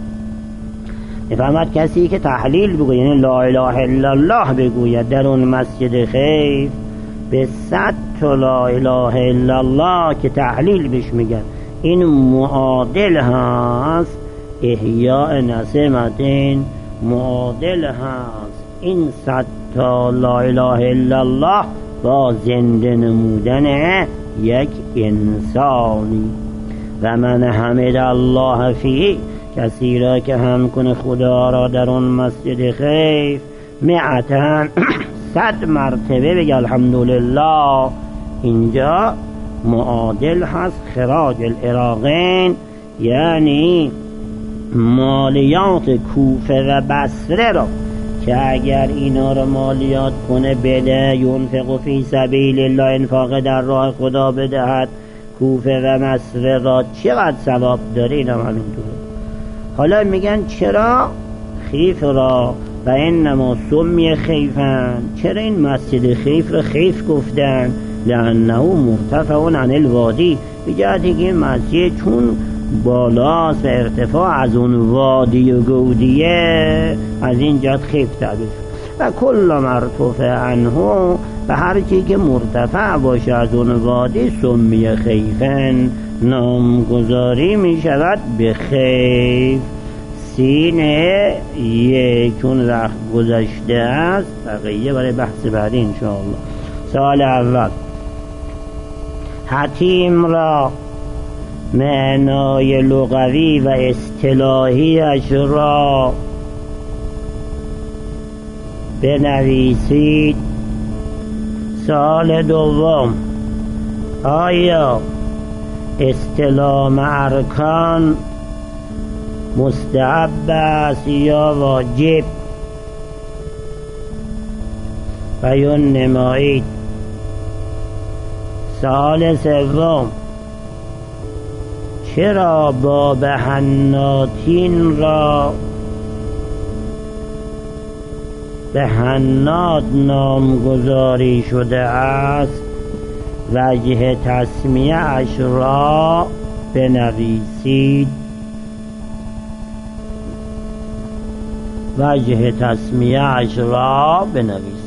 میفهمد کسی که تحلیل بگوید یعنی لا اله الا الله بگوید در اون مسجد خیف به 100 تا لا اله الا الله که تحلیل بهش میگن، این معادل هست احیاء نسمتین، معادل هست این 100 تا لا اله الا الله با زنده نمودن 1 انسانی. و من حمد الله فیه، کسی را که هم کنه خدا را در اون مسجد خیف 100 مرتبه بگه الحمدلله، اینجا معادل هست خراج العراقین، یعنی مالیات کوفه و بصره را که اگر اینا را مالیات کنه بده، ینفق فی سبیل الله، انفاق در راه خدا بدهد، کوفه و بصره را چقدر ثواب داره. این هم همینطوره. حالا میگن چرا خیف را و انما سمی خیفن، چرا این مسجد خیف را خیف گفتن؟ لانه مرتفع عن الوادی، به جهتی که این مسجد چون بالاست و ارتفاع از اون وادی و گودیه، از این جهت خیف تعبیر. و کل مرتفع عنه، و هر چی که مرتفع باشه از اون وادی سمی خیفن، نامگذاری می شود به خیف. سینه چون رخ گذشته است، بقیه برای بحث بعدی انشاءالله. سوال اول، حتیم را معنای لغوی و اصطلاحی اش را بنویسید. سوال دوم، آیا استلام ارکان مستحب است یا واجب؟ بیان نمایید. سوال سوم، چرا باب حناطین را به حناط نامگذاری شده است؟ وجه تسمیه اش را بنویسید، وجه تسمیه اش را بنویسید.